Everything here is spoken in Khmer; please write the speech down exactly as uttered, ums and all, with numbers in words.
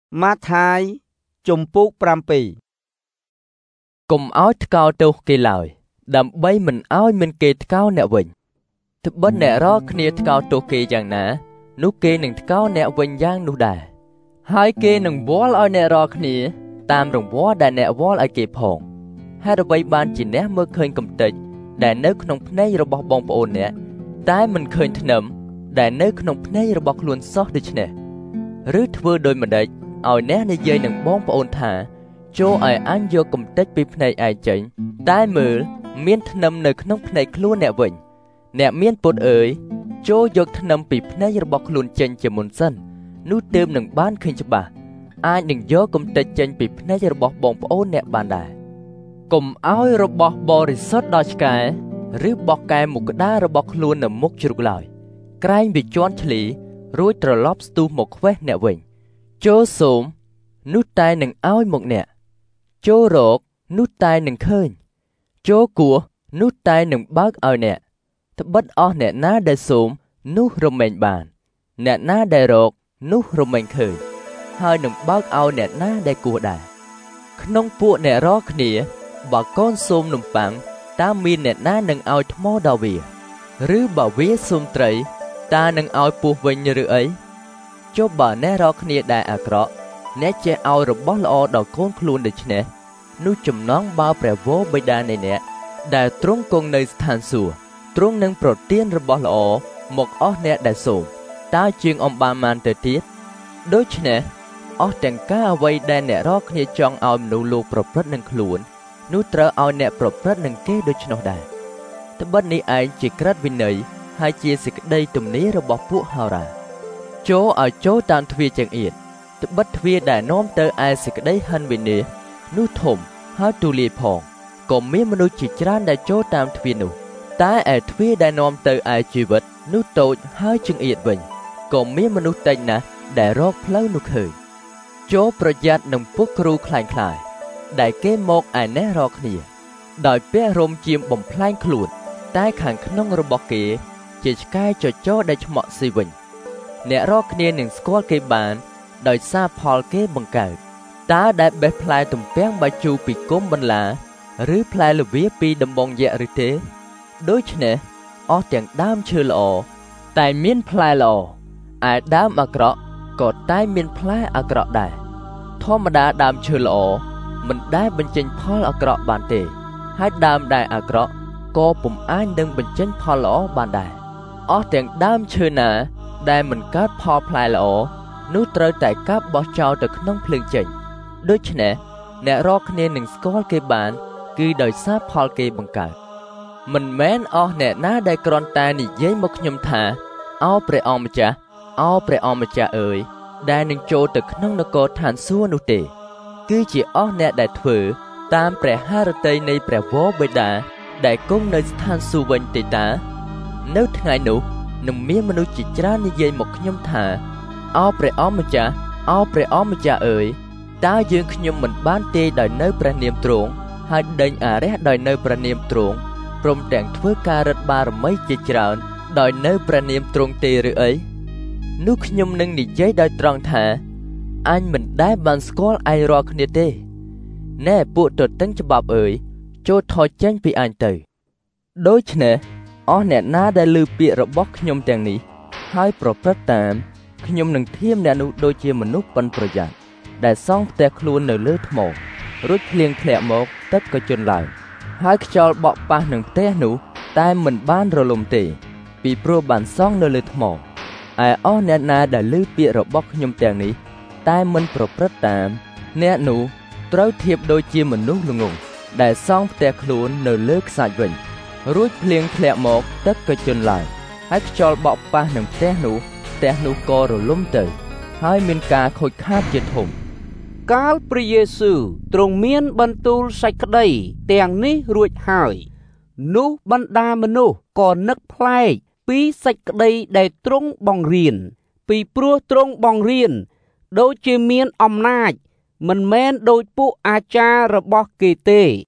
ម៉ាថាយជំពូកប្រាំពីរកុំឲ្យថ្កោលទោសគេឡើយដើម្បីមិនឲ្យមានគេថ្កោលអ្នកវិញត្បិតអ្នករាល់គ្នាថ្កោលទោសគេយ៉ាងណានោះគេនឹងថ្កោលអ្នកវិញយ៉ាងនោះដែរហើយគេនឹងវាល់ឲ្យអ្នករាល់គ្នាតាមរង្វាន់ដែលអ្នកវាល់ឲ្យគេផងហេតុអ្វីបានជាអ្នកមើលឃើញកំទេចដែលនៅក្នុងភ្នែករបស់បងប្អូនអ្នកតែមិនឃើញធ្នឹមដែលនៅក្នុងភ្នែករបស់ខ្លួនសោះដូច្នេះឬធ្វើដោយម្ដេចឲ្យអ្នកនិយាយនឹងបងប្អូនថាចូលឲ្យអញយកកំទេចពីភ្នែកឯងចេញតែមើលមានធ្នឹមនៅក្នុងភ្នែកខ្លួនអ្នកវិញអ្នកមានពុតអើយចូលយកធ្នឹមពីភ្នែករបស់ខ្លួនចេញជាមុនសិននោះទើបនឹងបានឃើញច្បាស់អាចនឹងយកកំទេចចេញពីភ្នែករបស់បងប្អូនអ្នកបានដែរកុំឲ្យរបស់បរិសុទ្ធដល់ឆ្កែឬបោះកែមុខក្តាររបស់ខ្លួននៅមុខជ្រូកឡើយក្រែងវាជន់ឈ្លីរួចត្រឡប់ស្ទុះមកខ្វេះអ្នកវិញចូលសូមនោះតែនឹងឲ្យមកអ្នកចូលរកនោះតែនឹងឃើញចូលគោះនោះតែនឹងបើកឲ្យអ្នកត្បិតអស់អ្នកណាដែលសូមនោះរមែងបានអ្នកណាដែលរកនោះរមែងឃើញហើយនឹងបើកឲ្យអ្នកណាដែលគោះដែរក្នុងពួកអ្នករាល់គ្នាបើកូនសូមនំប៉័ងតើមានអ្នកណានឹងឲ្យថ្មដល់វាឬបើវាសូមត្រីតើនឹងឲ្យពស់វិញឬអីចុះបើអ្នករាល់គ្នាដែលអាក្រក់អ្នកចេះឲ្យរបស់ល្អដល់កូនខ្លួនដូច្នេះនោះចំណងបើព្រះវរបិតានៃអ្នកដែលទ្រង់គង់នៅស្ថានសួគ៌ទ្រង់នឹងប្រទានរបស់ល្អមកអស់អ្នកដែលសូមតើជាងអំបានបានទៅទៀតដូច្នេះអស់ទាំងការអ្វីដែលអ្នករាល់គ្នាចង់ឲ្យមនុស្សលោកប្រព្រឹត្តនឹងខ្លួននោះត្រូវឲ្យអ្នកប្រព្រឹត្តនឹងគេដូច្នោះដែរត្បិតនេះឯងជាក្រឹតវិន័យហើយជាសេចក្តីទំនាយរបស់ពួកហោរាចូលឲ្យចូលតាមទ្វារចង្អៀតត្បិតទ្វារដែលនាំទៅឯសេចក្តីហិនវិនាសនោះធំហើយទូលាយផងក៏មានមនុស្សជាច្រើនដែលចូលតាមទ្វារនោះតែឯទ្វារដែលនាំទៅឯជីវិតនោះតូចហើយចង្អៀតវិញក៏មានមនុស្សតិចណាស់ដែលរកផ្លូវនោះឃើញចូលប្រយ័ត្ននឹងពួកគ្រូខ្លាញ់ខ្លាយដែលគេមកឯអ្នករាល់គ្នាដោយពាក់រោមជាមបំផ្លាញខ្លួនតែខាងក្នុងរបស់គេជាឆ្កែចចោដែលឆ្មក់ស៊ីវិញអ្នករាល់គ្នានឹងស្គាល់គេបានដោយសារផលគេបង្កើតតើដែលបេះផ្លែទំពាំងបាយជូរពីគុម្ពបន្លាឬផ្លែល្វាពីដំបងយក្សឬទេដូច្នេះអស់ទាំងដើមឈើល្អតែមានផ្លែល្អឯដើមអាក្រក់ក៏តែមានផ្លែអាក្រក់ដែរធម្មតាដើមឈើល្អមិនដែលបញ្ចេញផលអាក្រក់បានទេហើយដើមដែលអាក្រក់ក៏ពុំអាចនឹងបញ្ចេញផលល្អបានដែរអស់ទាំងដើមឈើណាដែលមិនកើតផលផ្លែល្អនោះត្រូវតែកាប់បោះចោលទៅក្នុងភ្លើងចេញដូច្នេះអ្នករាល់គ្នានឹងស្គាល់គេបានគឺដោយសារផលគេបង្កើតមិនមែនអស់អ្នកណាដែលគ្រាន់តែនិយាយមកខ្ញុំថាអោព្រះអម្ចាស់អោព្រះអម្ចាស់អើយដែលនឹងចូលទៅក្នុងនគរឋានសួគ៌នោះទេគឺជាអស់អ្នកដែលធ្វើតាមព្រះハរតីនៃព្រះវរបិតាដែលគង់នៅស្ថានសួគ៌វិញទេតានៅថ្ងៃនោះនឹងមានមនុស្សជាច្រើននិយាយមកខ្ញុំថាអោព្រះអម្ចាស់អោព្រះអម្ចាស់អើយតើយើងខ្ញុំមិនបានទេដោយនៅព្រះនាមទ្រង់ហើយដេញអារះដោយនៅព្រះនាមទ្រង់ព្រមទាំងធ្វើការរិទ្ធបារមីជាច្រើនដោយនៅព្រះនាមទ្រង់ទេឬអីនោះខ្ញុំនឹងនិយាយដោយត្រង់ថាអញមិនដែលបានស្គាល់ឯងរាល់គ្នាទេណែពួកទទឹងច្បាប់អើយចូលថយចេញពីអញទៅដូច្នេះអស់អ្នកណាដែលឮពាក្យរបស់ខ្ញុំទាំងនេះហើយប្រព្រឹត្តតាមខ្ញុំនឹងធៀមអ្នកនោះដូចជាមនុស្សប៉ិនប្រយ័ត្នដែលសង់ផ្ទះខ្លួននៅលើថ្មរួចភ្លៀងធ្លាក់មកទឹកក៏ជន់ឡើងហើយខ្យល់បក់ប៉ះនឹងផ្ទះនោះតែមិនបានរលំទេពីព្រោះបានសង់នៅលើថ្មឯអស់អ្នកណាដែលឮពាក្យរបស់ខ្ញុំទាំងនេះតែមិនប្រព្រឹត្តតាមអ្នកនោះត្រូវធៀបដូចជាមនុស្សល្ងង់ដែលសង់ផ្ទះខ្លួននៅលើខ្សាច់វិញរួចភ្លៀងធ្លាក់មកទឹកក៏ជន់ឡើងហើយខ្យល់បក់ប៉ះនឹងផ្ទះនោះផ្ទះនោះក៏រលំទៅហើយមានការខូចខាតជាធំកាលព្រះយេស៊ូវទ្រង់មានបន្ទូលសេចក្តីទាំងនេះរួចហើយនោះបណ្ដាមនុស្សក៏នឹកប្លែកពីសេចក្តីដែលទ្រង់បង្រៀនពីព្រោះទ្រង់បង្រៀនដូចជាមានអំណាចមិនមែនដូចពួកអាចារ្យរបស់គេទេ